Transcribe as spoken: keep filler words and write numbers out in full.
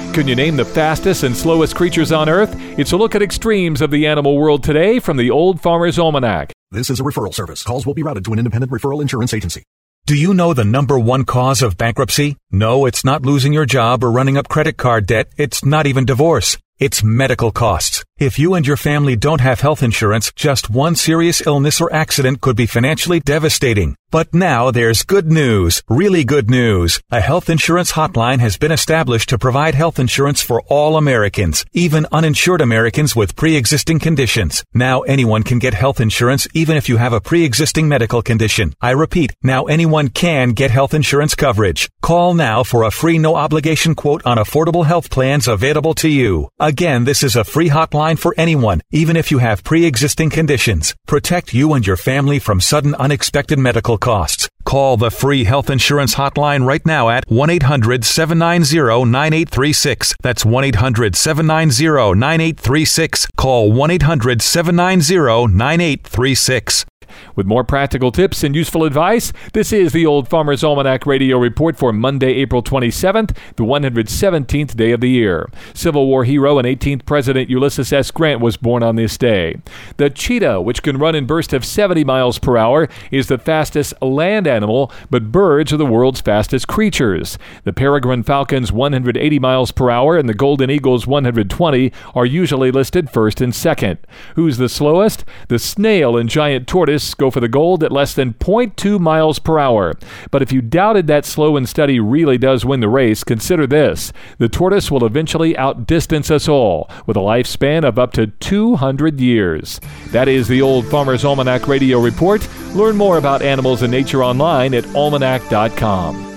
Can you name the fastest and slowest creatures on Earth? It's a look at extremes of the animal world today from the Old Farmer's Almanac. This is a referral service. Calls will be routed to an independent referral insurance agency. Do you know the number one cause of bankruptcy? No, it's not losing your job or running up credit card debt. It's not even divorce. It's medical costs. If you and your family don't have health insurance, just one serious illness or accident could be financially devastating. But now there's good news, really good news. A health insurance hotline has been established to provide health insurance for all Americans, even uninsured Americans with pre-existing conditions. Now anyone can get health insurance even if you have a pre-existing medical condition. I repeat, now anyone can get health insurance coverage. Call now for a free no-obligation quote on affordable health plans available to you. Again, this is a free hotline for anyone, even if you have pre-existing conditions. Protect you and your family from sudden unexpected medical costs. Call the free health insurance hotline right now at one eight hundred seven nine zero nine eight three six. That's one eight hundred seven nine zero nine eight three six. Call one eight hundred seven nine zero nine eight three six. With more practical tips and useful advice, this is the Old Farmer's Almanac Radio Report for Monday, April twenty-seventh, the one hundred seventeenth day of the year. Civil War hero and eighteenth President Ulysses S. Grant was born on this day. The cheetah, which can run in bursts of seventy miles per hour, is the fastest land animal, but birds are the world's fastest creatures. The peregrine falcon's one hundred eighty miles per hour and the golden eagle's one hundred twenty are usually listed first and second. Who's the slowest? The snail and giant tortoise go for the gold at less than zero point two miles per hour. But if you doubted that slow and steady really does win the race, consider this. The tortoise will eventually outdistance us all with a lifespan of up to two hundred years. That is the Old Farmer's Almanac Radio Report. Learn more about animals and nature online at almanac dot com.